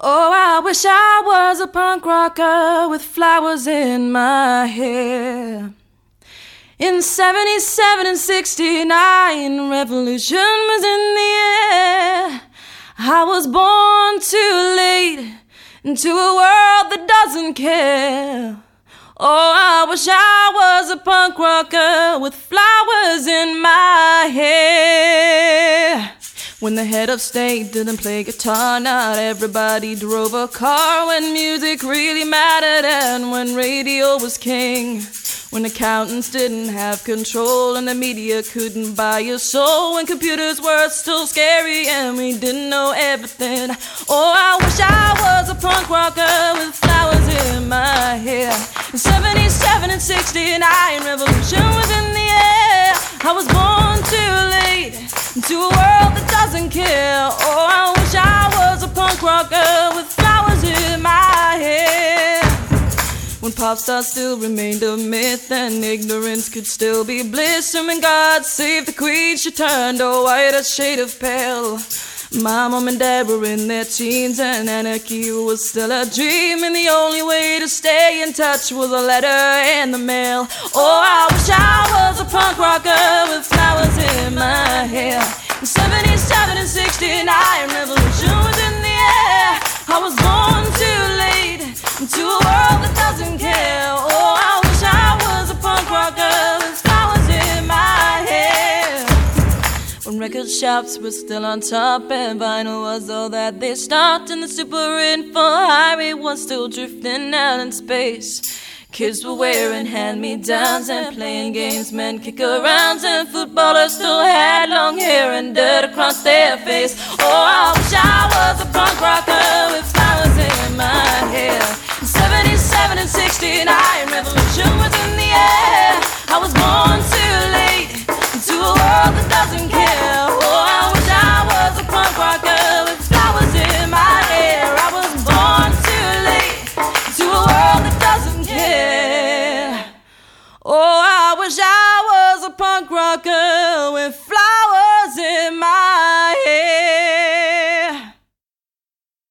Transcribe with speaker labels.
Speaker 1: Oh, I wish I was a punk rocker with flowers in my hair. In 77 and 69, revolution was in the air. I was born too late into a world that doesn't care. Oh, I wish I was a punk rocker with flowers in my hair. When the head of state didn't play guitar, not everybody drove a car. When music really mattered and when radio was king. When accountants didn't have control and the media couldn't buy your soul. When computers were still scary and we didn't know everything. Oh, I wish I was a punk rocker with flowers in my hair. In 77 and 69, revolution was in the air. I was born too late into a world that doesn't care. Oh, I wish I was a punk rocker with flowers in my hair. When pop stars still remained a myth and ignorance could still be bliss. And when God saved the queen, she turned a whiter shade of pale. My mom and dad were in their teens and anarchy was still a dream. And the only way to stay in touch was a letter in the mail. Oh, I wish I was a punk rocker with flowers in my hair. In 77 and 69, revolution was in the air. I was born too late into a world that doesn't care. Oh, I wish I was a punk rocker with flowers in my hair. When record shops were still on top and vinyl was all that they stopped, and the super info highway was still drifting out in space. Kids were wearing hand-me-downs and playing games, men kick-arounds, and footballers still had long hair and dirt across their face. Oh, I wish I was a punk rocker with flowers in my hair. In 77 and 69, revolution was in the air. I was born too late into a world that doesn't care. Oh, I wish I was a punk rocker with flowers in my hair. I was born too late into a world that doesn't care. Oh, I wish I was a punk rocker with